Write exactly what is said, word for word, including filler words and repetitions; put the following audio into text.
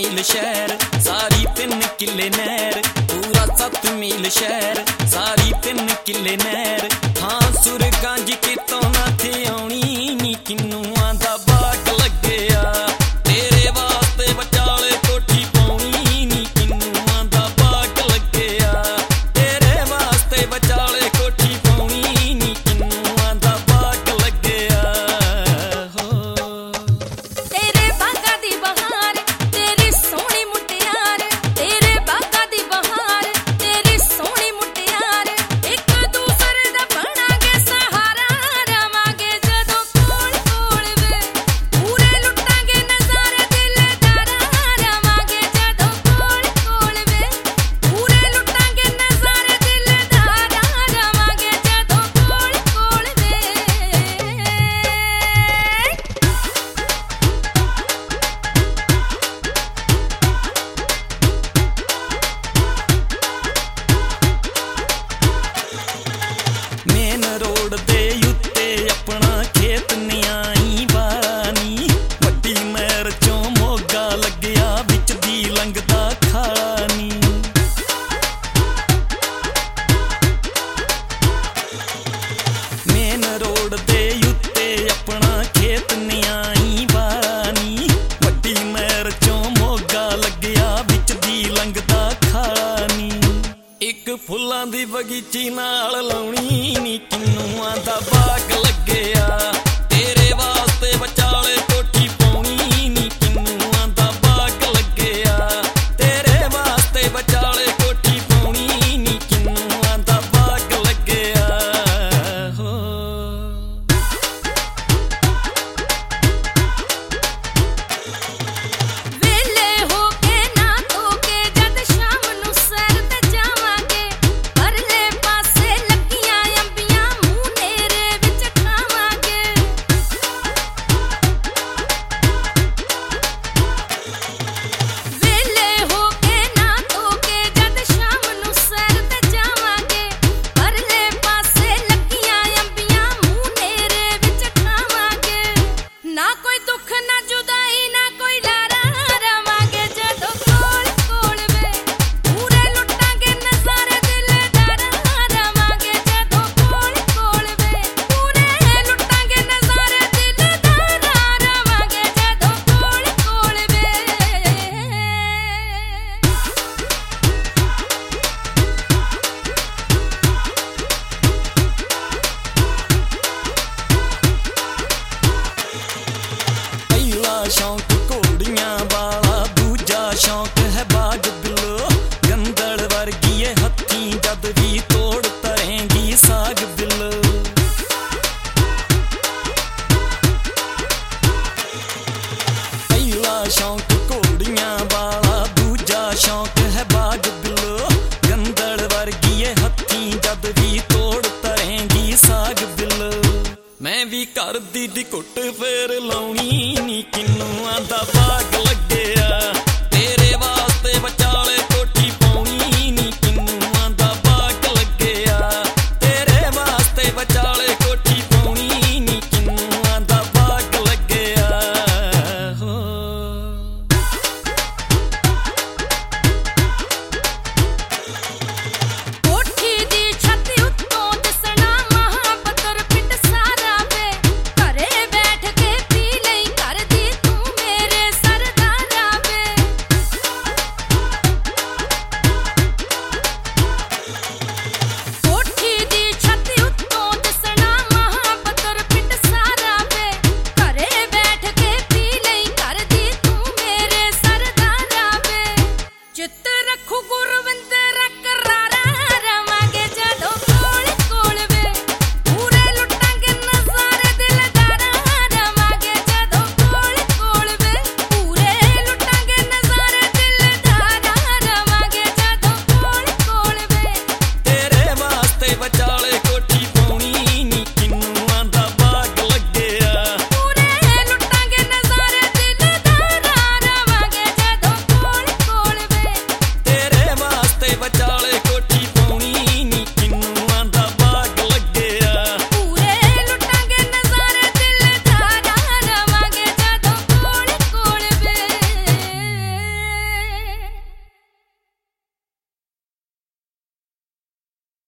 मील शहर सारी तीन किले नहर, पूरा सत्त मील शहर सारी तीन किले नहर। हाँ सुरगंज कितों ना थे आउणी नी किन्नुआं दा बाग लग्गिया, तेरे वास्ते बचाले कोठी पाउणी नी किन्नुआं दा बाग लग्गिया, तेरे वास्ते बचाले कोठी पाउणी नी किन्नुआं दा बाग लग्गिया। हो तेरे बागा दी बहार तेरी सोहनी मुटियार, तेरे बागा दी बहार तेरी सोहनी मुटियार, एक दूसरे दा बनांगे सहारा, रवांगे जदों कोल कोल वे पूरे लुटांगे नज़ारे दिलदारा, रवांगे जदों कोल कोल वे पूरे लुटांगे नज़ारे दिलदारा, रवांगे जदों कोल कोल वे। मेन रोड दे उत्ते अपना खेत न्याई बानी, वड्डी महर चों मोगा लग्गिया बिच दी लंघदा खाला नी। मेन रोड दे उत्ते अपना खेत न्याई बानी, वड्डी महर चों मोगा लग्गिया बिच दी लंघदा खाला नी। एक फुल्लां दी बगीची नाल लाउणी नी किन्नुआं दा बाग लग्गिया, तेरे वास्ते बचाले कोठी पाउणी नी किन्नुआं दा बाग लग्गिया, तेरे वास्ते बचाले कोठी पाउणी नी किन्नुआं दा बाग लग्गिया। हो वेले हो के ना धो के जद शाम नूं सैर ते जावांगे, परले पासे लगियां अंबियां मूंह नेरे विच खावांगे। वेले हो के ना धो के जद शाम नूं सैर ते जावांगे, परले पासे लगियां अंबियां मूंह नेरे विच खावांगे। ना कोई दुख ना जुदाई ना कोई लारा, रवांगे जदों कोल कोल वे पूरे लुटांगे नज़ारे दिलदारा, रवांगे जदों कोल कोल वे पूरे लुटांगे नज़ारे दिलदारा, रवांगे जदों कोल कोल वे। पहला शौक घोड़ियां वाला, दूजा शौक है बाग बिलो, गंदड़ वर्गी ये हत्थी जद भी तोड़ तरेंगी साग बिलो। पहला शौक घोड़ियां वाला, दूजा शौक है बाग बिलो, गंदड़ वर्गी ये हत्थी जद भी तोड़ तरेंगी साग बिलो। मैं भी कर दी दी घुट फेर लाउणी नी किन्नुआं दा बाग